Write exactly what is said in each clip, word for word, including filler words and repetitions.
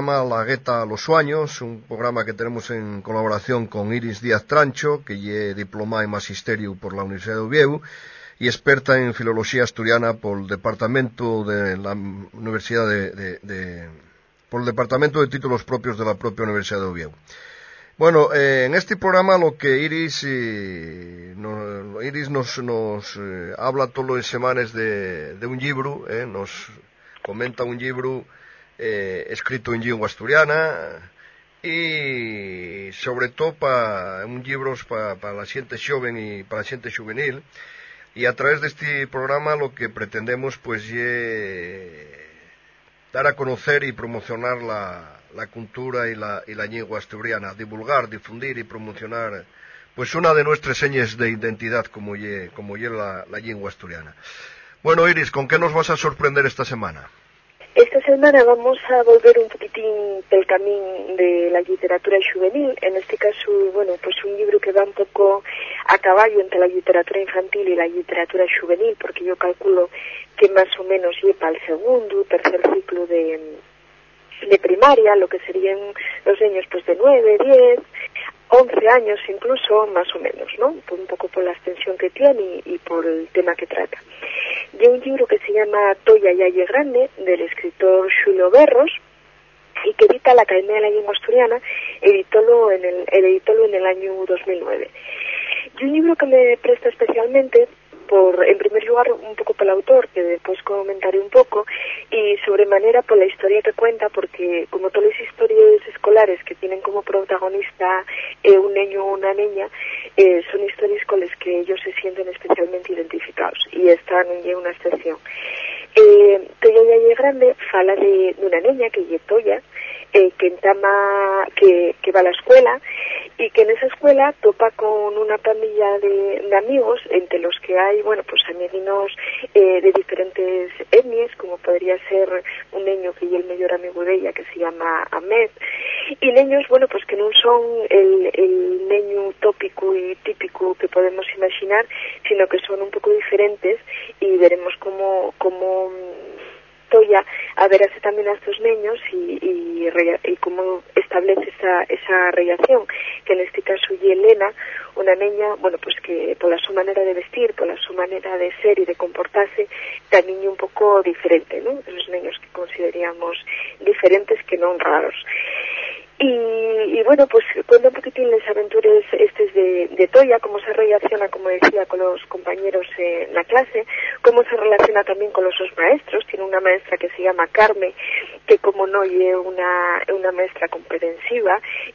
programa La Gueta a los Suaños, un programa que tenemos en colaboración con Iris Díaz Trancho, que es diplomada en Magisterio por la Universidad de Oviedo y experta en Filología Asturiana por el Departamento de la Universidad de, de, de por el Departamento de Títulos Propios de la propia Universidad de Oviedo. Bueno, eh, en este programa lo que Iris, eh, no, Iris nos, nos eh, habla todas las semanas de, de un libro, eh, nos comenta un libro eh, escrito en lengua asturiana y sobre todo para un libro para pa la xente joven y para la xente juvenil, y a través de este programa lo que pretendemos pues es dar a conocer y promocionar la, la cultura y la, y la lengua asturiana, divulgar, difundir y promocionar pues una de nuestras señas de identidad como ye, como ye la, la lengua asturiana. Bueno, Iris, ¿con qué nos vas a sorprender esta semana? Esta semana vamos a volver un poquitín del camino de la literatura juvenil, en este caso, bueno, pues un libro que va un poco a caballo entre la literatura infantil y la literatura juvenil, porque yo calculo que más o menos lleva al segundo, tercer ciclo de, de primaria, lo que serían los niños pues de nueve, diez, once años incluso, más o menos, ¿no? Un poco por la extensión que tiene y, y por el tema que trata. De un libro que se llama Toya Yaye Grande, del escritor Xulio Berros, y que edita la Academia de la Lengua Asturiana, editólo en el, editólo en el año dos mil nueve. Y un libro que me presta especialmente, por, en primer lugar, un poco por el autor, que después comentaré un poco, y sobremanera por la historia que cuenta, porque como todas las historias escolares que tienen como protagonista eh, un niño o una niña, eh, son historias con las que ellos se sienten especialmente identificados, y esta no es una excepción. Eh, Toya Yaye Grande fala de, de una niña que es Toya, eh, que entama, que, que va a la escuela, y que en esa escuela topa con una pandilla de, de amigos, entre los que hay, bueno, pues amiguinos eh, de diferentes etnias, como podría ser un niño que es el mayor amigo de ella, que se llama Ahmed, y niños, bueno, pues que no son el, el niño utópico y típico que podemos imaginar, sino que son un poco diferentes, y veremos cómo, cómo Toya a ver hace también a estos niños y, y, y cómo establece esa, esa relación, que en este caso y Elena, una niña, bueno, pues que por la su manera de vestir, por la su manera de ser y de comportarse, también un poco diferente, ¿no? De los niños que consideraríamos diferentes, que no raros. Y, y bueno, pues cuenta un poquitín las aventuras estas de, de Toya, cómo se relaciona, como decía, con los compañeros en la clase, cómo se relaciona también con los dos maestros. Tiene una maestra que se llama Carmen, que como no es una, una maestra comprensiva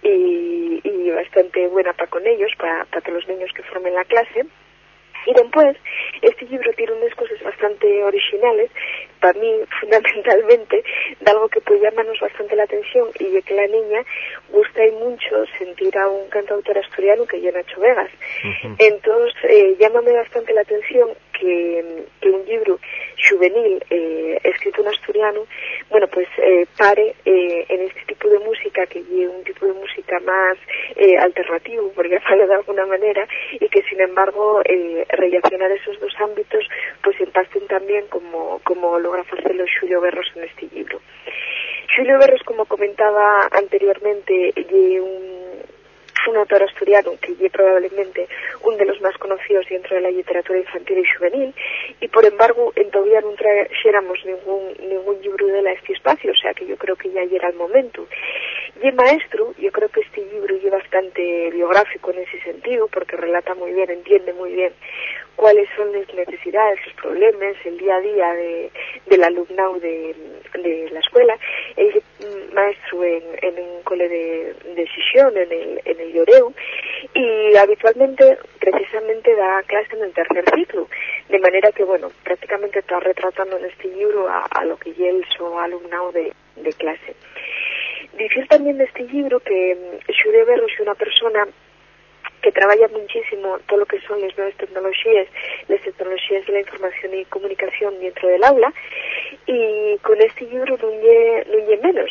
y, y bastante buena para con ellos, para, para todos los niños que formen la clase. Y después, este libro tiene unas cosas bastante originales, para mí fundamentalmente, de algo que puede llamarnos bastante la atención, y es que la niña gusta y mucho sentir a un cantautor asturiano que es Nacho Vegas. Uh-huh. Entonces, eh, llámame bastante la atención que, que un libro juvenil eh, escrito en asturiano, bueno, pues eh, pare eh, en este tipo de música, que es un tipo de música más eh, alternativo, por llamarlo de alguna manera, y que sin embargo eh, relacionar esos dos ámbitos pues empasten también como, como logra hacerlo Xulio Berros en este libro. Xulio Berros, como comentaba anteriormente, es un un autor asturiano que es probablemente uno de los más conocidos dentro de la literatura infantil y juvenil, y por embargo todavía no trajéramos ningún ningún libro de la este espacio, o sea que yo creo que ya era el momento. Y el maestro, yo creo que este libro es bastante biográfico en ese sentido, porque relata muy bien, entiende muy bien cuáles son las necesidades, los problemas, el día a día de, del alumnado de, de la escuela. Él es maestro en, en un cole de, de Xixón, en el, en el Lloreu, y habitualmente precisamente da clase en el tercer ciclo, de manera que, bueno, prácticamente está retratando en este libro a, a lo que él su alumnado de, de clase. Decir también de este libro que Xulio Berros es una persona que trabaja muchísimo todo lo que son las nuevas tecnologías, las tecnologías de la información y comunicación dentro del aula, y con este libro no hay menos.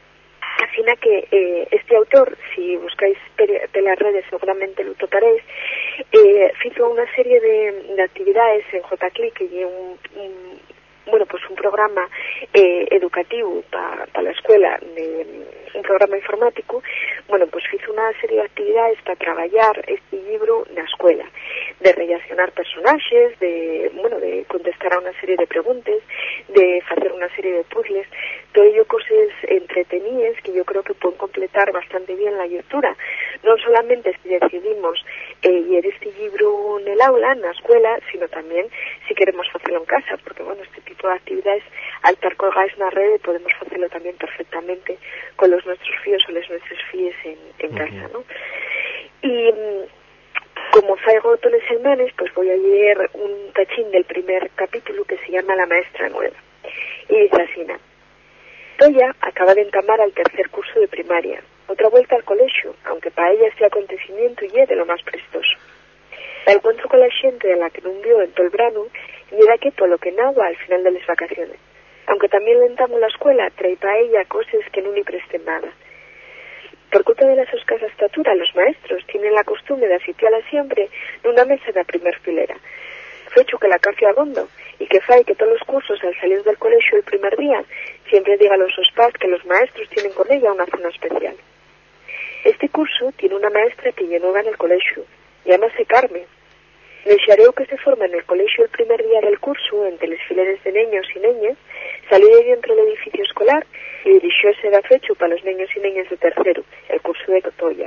Así que eh, este autor, si buscáis de las redes seguramente lo toparéis, eh, hizo una serie de, de actividades en J C L I, que es un, un bueno, pues un programa eh, educativo para pa la escuela, de, un programa informático, bueno, pues hizo una serie de actividades para traballar este libro na escuela, de relacionar personaxes, de, bueno, de contestar a una serie de preguntas, de hacer una serie de puzzles, todo ello cosas entretenidas que yo creo que pueden completar bastante bien la lectura, no solamente si decidimos eh, leer este libro en el aula, en la escuela, sino también si queremos hacerlo en casa, porque bueno, este tipo de actividades al estar colgadas en la red podemos hacerlo también perfectamente con los nuestros fíos o las nuestras fíes en, en uh-huh. casa, ¿no? Y como faigo todas las semanas, pues voy a leer un cachín del primer capítulo que se llama La maestra nueva. Y dice así, ¿no? Toya acaba de entamar al tercer curso de primaria, otra vuelta al colegio, aunque para ella este acontecimiento y es de lo más prestoso. El encuentro con la gente de la que non vio en todo el verano y era que todo lo que nada al final de las vacaciones. Aunque también lentamos la escuela, trae para ella cosas que no ni presten nada. Por culpa de la su escasa estatura, los maestros tienen la costumbre de asitiarla siempre en una mesa de la primer filera. Fecho que la café abondo y que fai que todos los cursos al salir del colegio el primer día siempre diga a los sospas que los maestros tienen con ella una zona especial. Este curso tiene una maestra que llenó en el colegio, llámase Carmen. El xareo que se forma en el colegio el primer día del curso, entre los fileres de niños y niñas, salió de dentro del edificio escolar y dirigióse de fecho para los niños y niñas de tercero, el curso de Toya.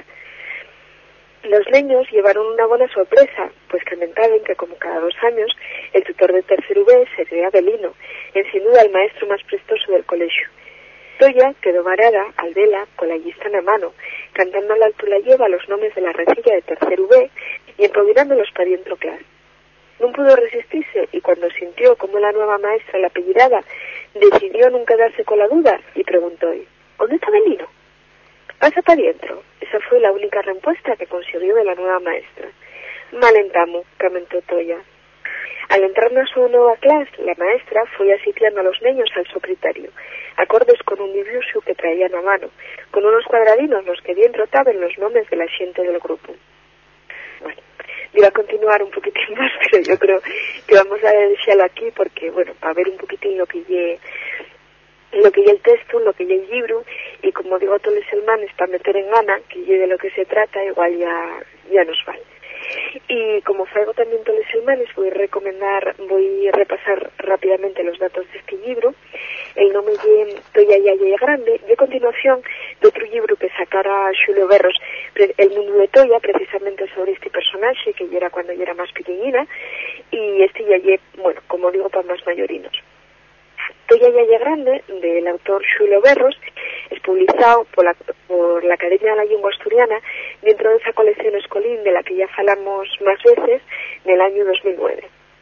Los niños llevaron una buena sorpresa, pues comentaban que como cada dos años, el tutor de tercero B sería Belino, en sin duda el maestro más prestoso del colegio. Toya quedó varada al vela con la lista en la mano, cantando al alto la lleva los nombres de la recilla de tercero B y empoderándolos para dentro clase. No pudo resistirse y cuando sintió como la nueva maestra la apellidaba, decidió no quedarse con la duda y preguntó: ¿dónde está Belino? Pasa para adentro. Esa fue la única respuesta que consiguió de la nueva maestra. Malentamo, comentó Toya. Al entrar en su nueva clase, la maestra fue asitiando a los niños al secretario, acordes con un dibujo que traían a mano, con unos cuadradinos los que dentro estaban los nombres de la gente del grupo. Bueno, iba a continuar un poquitín más, pero yo creo que vamos a dejarlo aquí porque, bueno, para ver un poquitín lo que lleve lo que ya el texto, lo que ya el libro, y como digo todos los semanas para meter en gana que lleve de lo que se trata, igual ya ya nos vale. Y como faigo también todos los semanas, voy a recomendar, voy a repasar rápidamente los datos de este libro. El nombre de Toya Yaya Grande, y a continuación de otro libro que sacara Xulio Berros, El mundo de Toya, precisamente sobre este personaje que ya era cuando ya era más pequeñina, y este Yaya, bueno, como digo, para más mayorinos. Toya Yaya Grande, del autor Xulio Berros, es publicado por la, por la Academia de la Lengua Asturiana dentro de esa colección escolín de la que ya falamos más veces en el año dos mil nueve.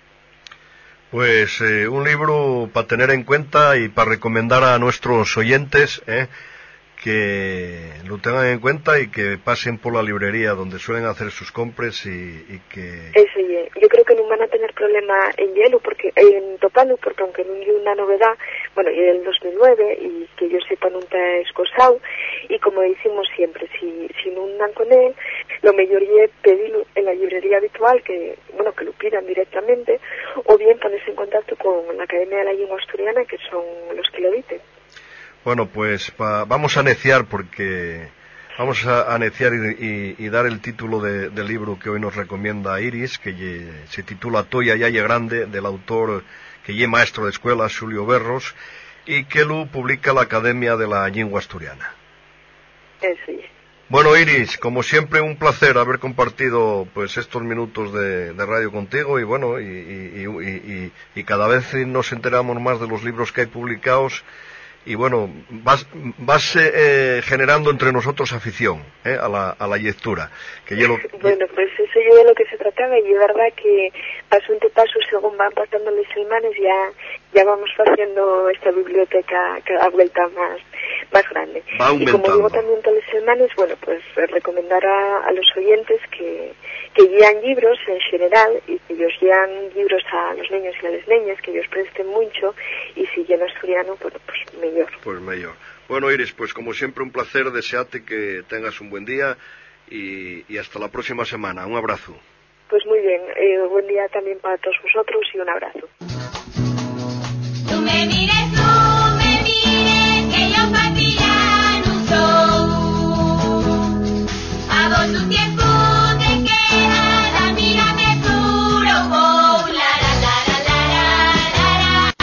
Pues eh, un libro para tener en cuenta y para recomendar a nuestros oyentes eh, que lo tengan en cuenta y que pasen por la librería donde suelen hacer sus compras y, y que... Eso, yo creo que no van a tener problema en hielo, porque en topalo, porque aunque no hay una novedad, bueno, y del dos mil nueve, y que yo sepa nunca es cosao, y como decimos siempre, si, si no andan con él, lo mejor es pedirlo en la librería habitual, que, bueno, que lo pidan directamente, o bien ponerse en contacto con la Academia de la Lengua Asturiana, que son los que lo editen. Bueno, pues pa, vamos a neciar porque vamos a, a neciar y, y, y dar el título de, del libro que hoy nos recomienda Iris, que ye, se titula Toya Yaya Grande, del autor que ye maestro de escuela, Xulio Berros, y que lo publica la Academia de la Lengua Asturiana. Sí. Bueno, Iris, como siempre un placer haber compartido pues estos minutos de, de radio contigo y bueno, y, y, y, y, y cada vez nos enteramos más de los libros que hay publicados. Y bueno, vas, vas eh, generando entre nosotros afición eh, a, la, a la lectura. Que yo lo... Bueno, pues eso es de lo que se trataba, y es verdad que paso ante paso, según van pasando las semanas, ya ya vamos haciendo esta biblioteca cada vuelta más más grande. Va aumentando. Y como digo también todas las semanas, bueno, pues recomendar a, a los oyentes que, que lean libros en general, y que ellos lean libros a los niños y a las niñas, que ellos presten mucho, y si lleno asturiano, bueno, pues mejor. Pues mejor. Bueno, Iris, pues como siempre un placer, desearte que tengas un buen día y, y hasta la próxima semana. Un abrazo. Pues muy bien, eh, buen día también para todos vosotros y un abrazo. mires